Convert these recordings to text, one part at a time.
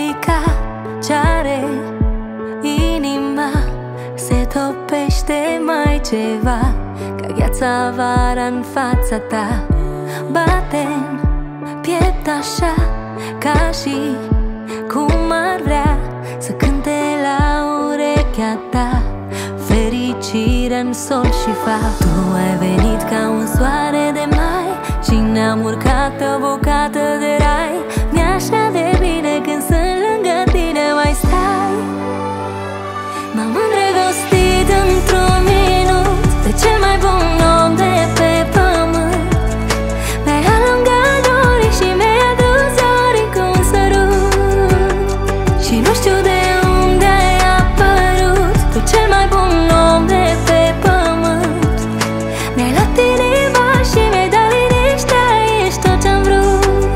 muzica ce-are inima se topește mai ceva, ca gheața vara în fața ta. Bate-n piept așa, ca și cum ar vrea să cânte la urechea ta fericire în sol și fa. Tu ai venit ca un soare de mai și ne-am urcat o bucată de rai. Mi-e așa de bine când sunt lângă tine, mai stai. M-am îndrăgostit într-un minut de cel mai bun om de pe pământ. Mi-ai alungat dorii și mi-ai adus zorii cu un sărut. Și nu știu de unde ai apărut, tu cel mai bun om de pe pământ. Mi-ai luat inima și mi-ai dat liniștea, ești tot ce-am vrut.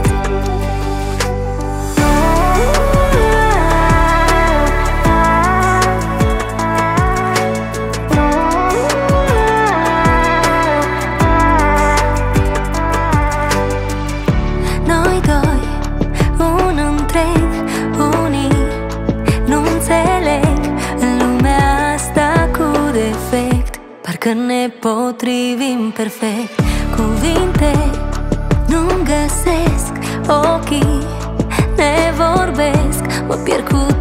Noi doi, un întreg, unii nu înțeleg în lumea asta cu defect. Parcă ne potrivim perfect. Cuvinte nu-mi găsesc, ochii ne vorbesc, mă pierd cu